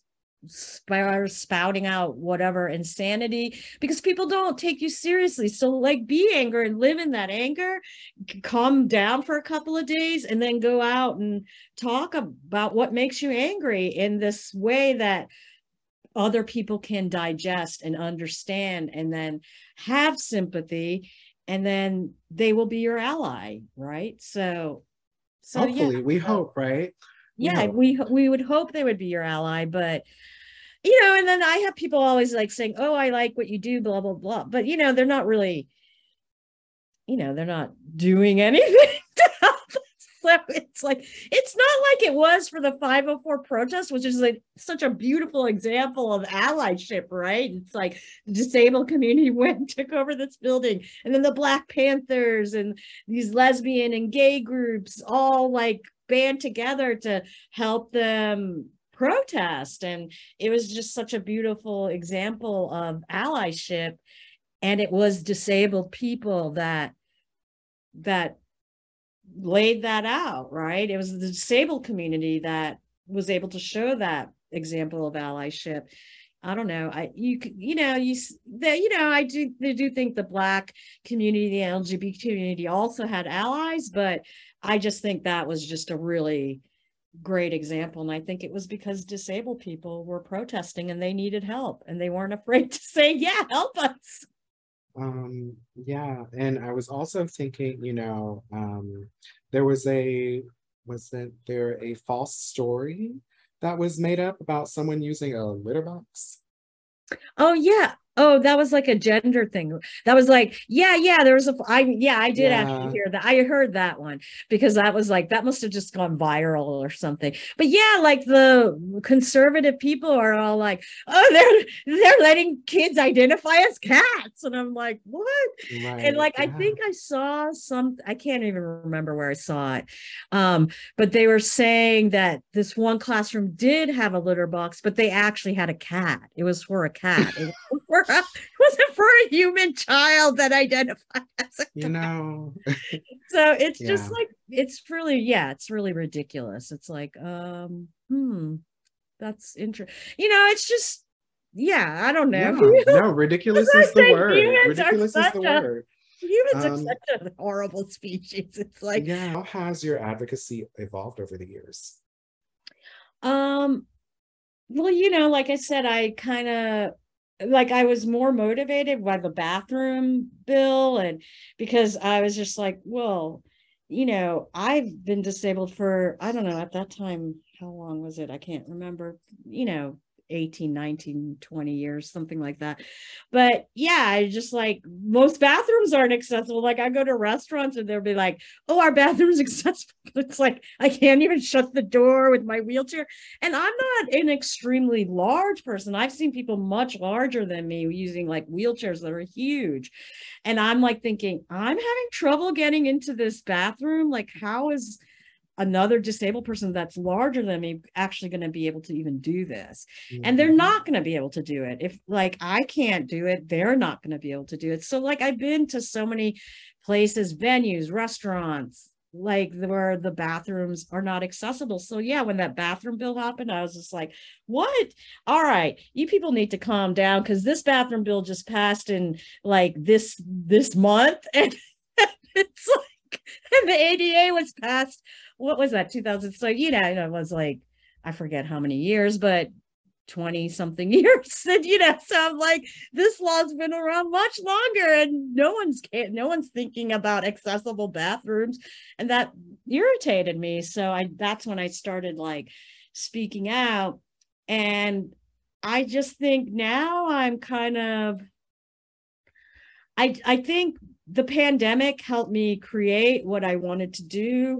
spouting out whatever insanity, because people don't take you seriously. So like, be angry and live in that anger, calm down for a couple of days, and then go out and talk about what makes you angry in this way that other people can digest and understand, and then have sympathy, and then they will be your ally, right? So so hopefully, yeah, we so, hope, right? We yeah hope. we we would hope they would be your ally, but you know, and then I have people always like saying, oh, I like what you do, blah, blah, blah. But, you know, they're not really, you know, they're not doing anything to help us. So it's like, it's not like it was for the five oh four protest, which is like such a beautiful example of allyship, right? It's like the disabled community went and took over this building, and then the Black Panthers and these lesbian and gay groups all like band together to help them protest, and it was just such a beautiful example of allyship. And it was disabled people that that laid that out, right? It was the disabled community that was able to show that example of allyship. I don't know. I you you know you that you know I do they do think the Black community, the L G B T community also had allies, but I just think that was just a really great example. And I think it was because disabled people were protesting and they needed help, and they weren't afraid to say, yeah, help us. Um, yeah. And I was also thinking, you know, um, there was a, was that there a false story that was made up about someone using a litter box? Oh, yeah. Oh, that was like a gender thing. That was like, yeah, yeah, there was a, I, yeah, I did yeah. actually hear that. I heard that one, because that was like, that must have just gone viral or something. But yeah, like the conservative people are all like, oh, they're, they're letting kids identify as cats. And I'm like, what? Right, and like, yeah. I think I saw some, I can't even remember where I saw it. Um, but they were saying that this one classroom did have a litter box, but they actually had a cat. It was for a cat. It was for It wasn't for a human child that identified as a cat. You know. So it's yeah. just like, it's really, yeah, it's really ridiculous. It's like, um, hmm, that's interesting. You know, it's just, yeah, I don't know. Yeah. No, ridiculous is the word. Ridiculous is the a, word. Humans um, are such a horrible species. It's like, yeah. How has your advocacy evolved over the years? Um, well, you know, like I said, I kind of, like I was more motivated by the bathroom bill, and because I was just like, well, you know, I've been disabled for, I don't know, at that time, how long was it? I can't remember, you know, eighteen, nineteen, twenty years, something like that. But yeah, I just like most bathrooms aren't accessible. Like I go to restaurants and they'll be like, oh, our bathroom's accessible. It's like I can't even shut the door with my wheelchair. And I'm not an extremely large person. I've seen people much larger than me using like wheelchairs that are huge. And I'm like thinking, I'm having trouble getting into this bathroom. Like, how is another disabled person that's larger than me actually going to be able to even do this? Mm-hmm. And they're not going to be able to do it. If like I can't do it, they're not going to be able to do it. So like I've been to so many places, venues, restaurants, like where the bathrooms are not accessible. So yeah, when that bathroom bill happened, I was just like, what? All right, you people need to calm down, because this bathroom bill just passed in like this this month, and it's like, and the A D A was passed, what was that, two thousand? So, you know, it was like, I forget how many years, but twenty something years. And, you know, so I'm like, this law's been around much longer, and no one's, no one's thinking about accessible bathrooms. And that irritated me. So I, that's when I started like speaking out. And I just think now I'm kind of, I, I think the pandemic helped me create what I wanted to do.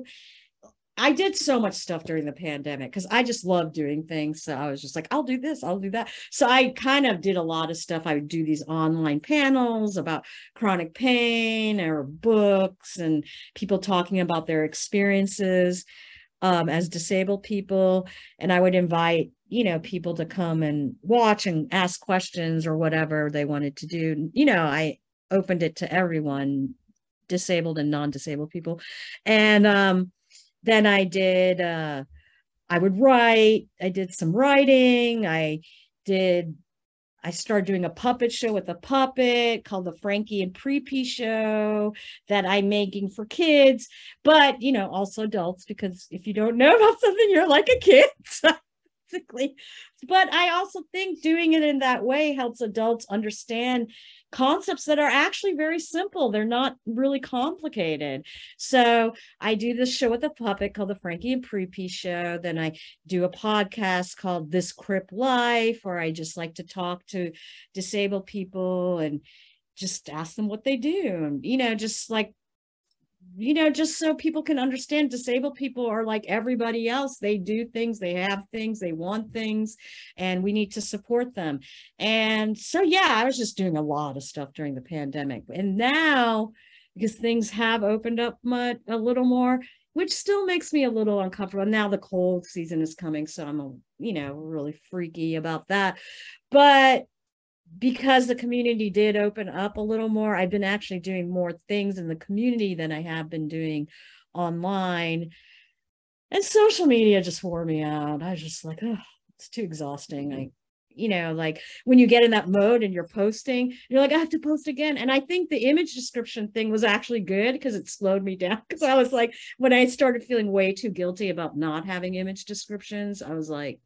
I did so much stuff during the pandemic because I just love doing things. So I was just like, I'll do this, I'll do that. So I kind of did a lot of stuff. I would do these online panels about chronic pain, or books, and people talking about their experiences um, as disabled people. And I would invite, you know, people to come and watch and ask questions or whatever they wanted to do. You know, I opened it to everyone, disabled and non-disabled people. And um, then I did, uh, I would write, I did some writing. I did, I started doing a puppet show with a puppet called the Frankie and Preepy Show that I'm making for kids, but, you know, also adults, because if you don't know about something, you're like a kid. So basically. But I also think doing it in that way helps adults understand concepts that are actually very simple. They're not really complicated. So I do this show with a puppet called the Frankie and Preepy Show. Then I do a podcast called This Crip Life, where I just like to talk to disabled people and just ask them what they do. And, you know, just like, you know, just so people can understand disabled people are like everybody else. They do things, they have things, they want things, and we need to support them. And so, yeah, I was just doing a lot of stuff during the pandemic. And now, because things have opened up much, a little more, which still makes me a little uncomfortable. Now the cold season is coming, so I'm, a, you know, really freaky about that. But because the community did open up a little more, I've been actually doing more things in the community than I have been doing online. And social media just wore me out. I was just like, oh, it's too exhausting. I, you know, like when you get in that mode and you're posting, you're like, I have to post again. And I think the image description thing was actually good because it slowed me down. Because I was like, when I started feeling way too guilty about not having image descriptions, I was like,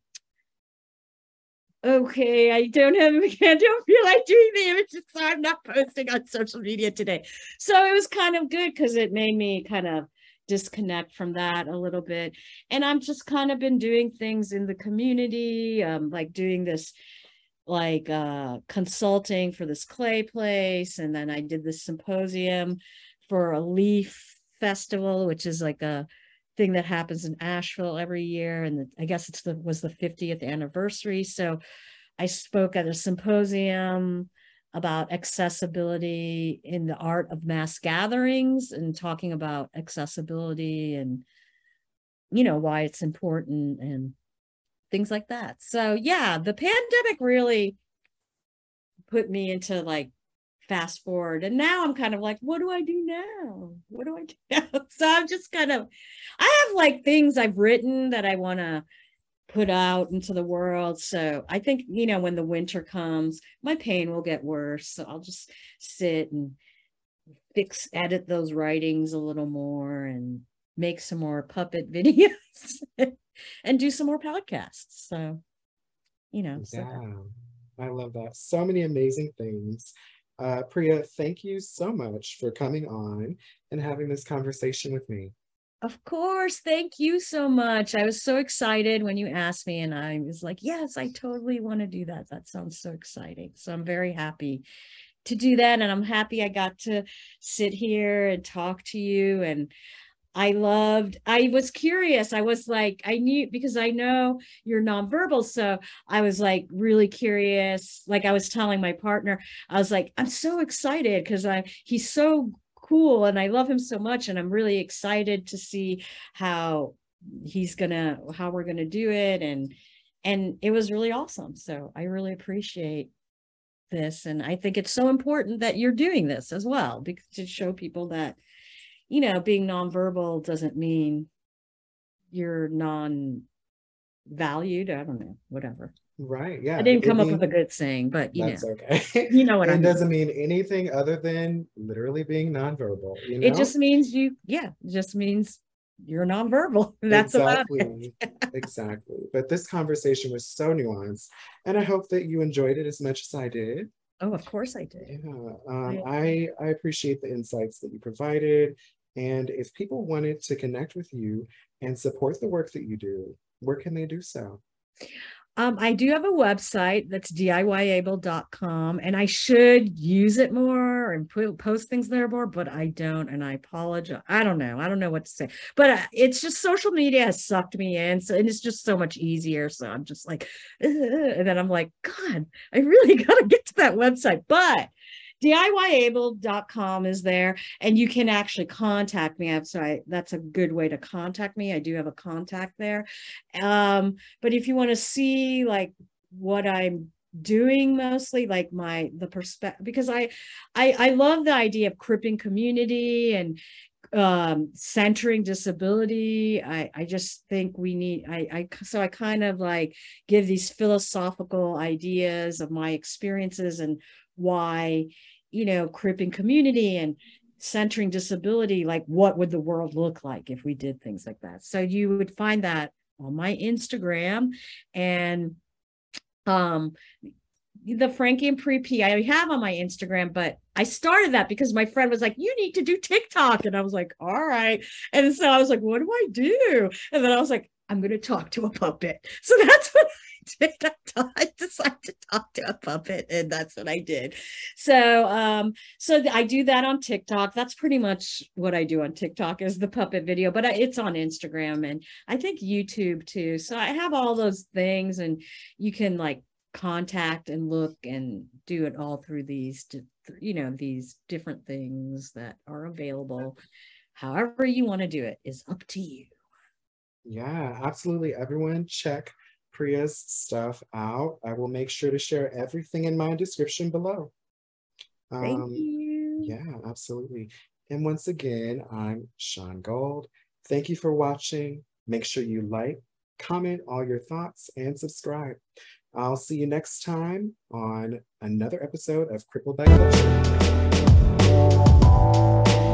okay, I don't have, I don't feel like doing the images, so I'm not posting on social media today. So it was kind of good because it made me kind of disconnect from that a little bit. And I'm just kind of been doing things in the community, um, like doing this like uh, consulting for this clay place. And then I did this symposium for a leaf festival, which is like a thing that happens in Asheville every year. And the, I guess it's the was the fiftieth anniversary. So I spoke at a symposium about accessibility in the art of mass gatherings and talking about accessibility and, you know, why it's important and things like that. So yeah, the pandemic really put me into like fast forward, and now I'm kind of like, what do I do now? What do I do now? So I'm just kind of, I have like things I've written that I want to put out into the world. So I think, you know, when the winter comes, my pain will get worse. So I'll just sit and fix, edit those writings a little more and make some more puppet videos and do some more podcasts. So, you know. Yeah, so. I love that. So many amazing things. Uh, Priya, thank you so much for coming on and having this conversation with me. Of course. Thank you so much. I was so excited when you asked me, and I was like, yes, I totally want to do that. That sounds so exciting. So I'm very happy to do that. And I'm happy I got to sit here and talk to you. And I loved, I was curious. I was like, I knew, because I know you're nonverbal. So I was like really curious. Like I was telling my partner, I was like, I'm so excited because I, he's so cool and I love him so much. And I'm really excited to see how he's gonna, how we're gonna do it. And, and it was really awesome. So I really appreciate this. And I think it's so important that you're doing this as well, because to show people that, you know, being nonverbal doesn't mean you're non-valued. I don't know, whatever. Right. Yeah. I didn't come it up mean, with a good saying, but you that's know, okay. You know what it I mean. doesn't mean anything other than literally being nonverbal. You know? It just means you, yeah, it just means you're nonverbal. That's exactly. about it. Exactly. But this conversation was so nuanced, and I hope that you enjoyed it as much as I did. Oh, of course I did. Yeah. Um, I, I appreciate the insights that you provided. And if people wanted to connect with you and support the work that you do, where can they do so? Um, I do have a website that's D I Y able dot com, and I should use it more and put, post things there more, but I don't, and I apologize. I don't know. I don't know what to say, but uh, it's just social media has sucked me in, so and it's just so much easier. So I'm just like, ugh, and then I'm like, God, I really got to get to that website, but D I Y able dot com is there, and you can actually contact me. So I, that's a good way to contact me. I do have a contact there. Um, but if you want to see like what I'm doing mostly, like my the perspective, because I, I I love the idea of cripping community and um centering disability. I I just think we need I I so I kind of like give these philosophical ideas of my experiences and why, you know, cripping community and centering disability, like what would the world look like if we did things like that. So you would find that on my Instagram, and um the Frankie and Pre-P I have on my Instagram, but I started that because my friend was like, you need to do TikTok. And I was like, all right. And so I was like, what do I do? And then I was like, I'm going to talk to a puppet. So that's what I did. I decided to talk to a puppet, and that's what I did. So, um, so I do that on TikTok. That's pretty much what I do on TikTok is the puppet video, but it's on Instagram and I think YouTube too. So I have all those things, and you can like contact and look and do it all through these, you know, these different things that are available. However you want to do it is up to you. Yeah, absolutely. Everyone check Priya's stuff out. I will make sure to share everything in my description below. Um, Thank you. Yeah, absolutely. And once again, I'm Sean Gold. Thank you for watching. Make sure you like, comment all your thoughts, and subscribe. I'll see you next time on another episode of Crippled by Culture.